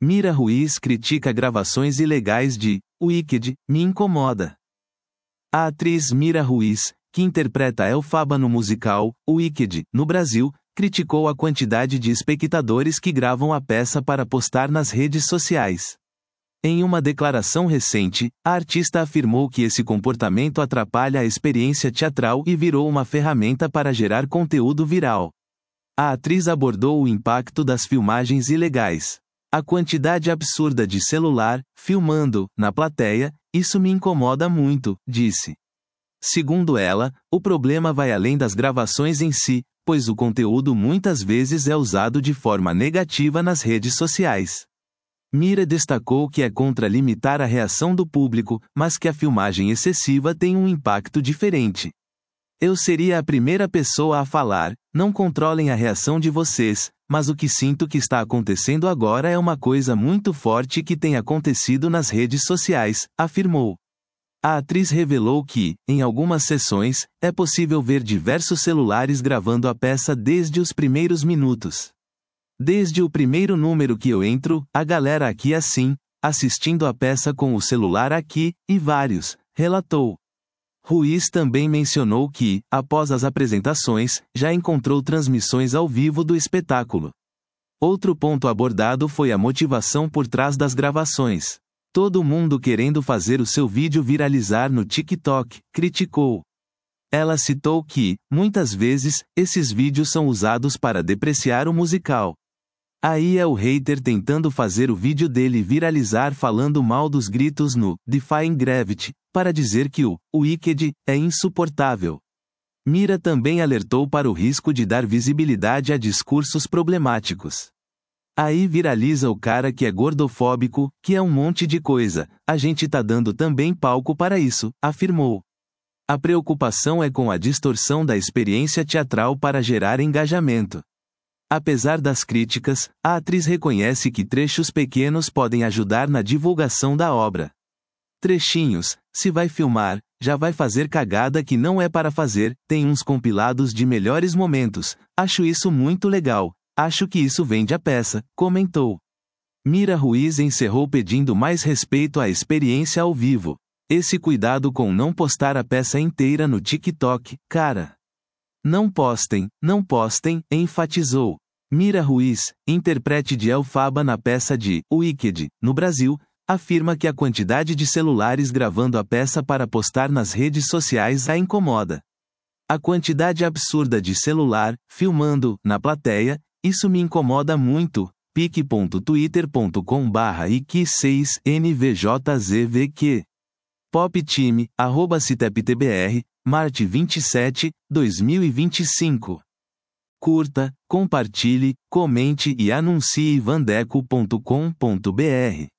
Mira Ruiz critica gravações ilegais de Wicked, me incomoda. A atriz Mira Ruiz, que interpreta Elphaba no musical Wicked, no Brasil, criticou a quantidade de espectadores que gravam a peça para postar nas redes sociais. Em uma declaração recente, a artista afirmou que esse comportamento atrapalha a experiência teatral e virou uma ferramenta para gerar conteúdo viral. A atriz abordou o impacto das filmagens ilegais. A quantidade absurda de celular, filmando, na plateia, isso me incomoda muito, disse. Segundo ela, o problema vai além das gravações em si, pois o conteúdo muitas vezes é usado de forma negativa nas redes sociais. Mira destacou que é contra limitar a reação do público, mas que a filmagem excessiva tem um impacto diferente. Eu seria a primeira pessoa a falar, não controlem a reação de vocês, mas o que sinto que está acontecendo agora é uma coisa muito forte que tem acontecido nas redes sociais, afirmou. A atriz revelou que, em algumas sessões, é possível ver diversos celulares gravando a peça desde os primeiros minutos. Desde o primeiro número que eu entro, a galera aqui assim, assistindo a peça com o celular aqui, e vários, relatou. Ruiz também mencionou que, após as apresentações, já encontrou transmissões ao vivo do espetáculo. Outro ponto abordado foi a motivação por trás das gravações. Todo mundo querendo fazer o seu vídeo viralizar no TikTok, criticou. Ela citou que, muitas vezes, esses vídeos são usados para depreciar o musical. Aí é o hater tentando fazer o vídeo dele viralizar falando mal dos gritos no Defying Gravity, para dizer que o Wicked é insuportável. Mira também alertou para o risco de dar visibilidade a discursos problemáticos. Aí viraliza o cara que é gordofóbico, que é um monte de coisa, a gente tá dando também palco para isso, afirmou. A preocupação é com a distorção da experiência teatral para gerar engajamento. Apesar das críticas, a atriz reconhece que trechos pequenos podem ajudar na divulgação da obra. Trechinhos, se vai filmar, já vai fazer cagada que não é para fazer, tem uns compilados de melhores momentos, acho isso muito legal, acho que isso vende a peça, comentou. Mira Ruiz encerrou pedindo mais respeito à experiência ao vivo. Esse cuidado com não postar a peça inteira no TikTok, cara. Não postem, enfatizou. Mira Ruiz, intérprete de Elphaba na peça de Wicked, no Brasil, afirma que a quantidade de celulares gravando a peça para postar nas redes sociais a incomoda. A quantidade absurda de celular, filmando, na plateia, isso me incomoda muito, pic.twitter.com/ik6nvjzvq. Poptime, @citeptbr, Marte 27, 2025. Curta, compartilhe, comente e anuncie vandeco.com.br.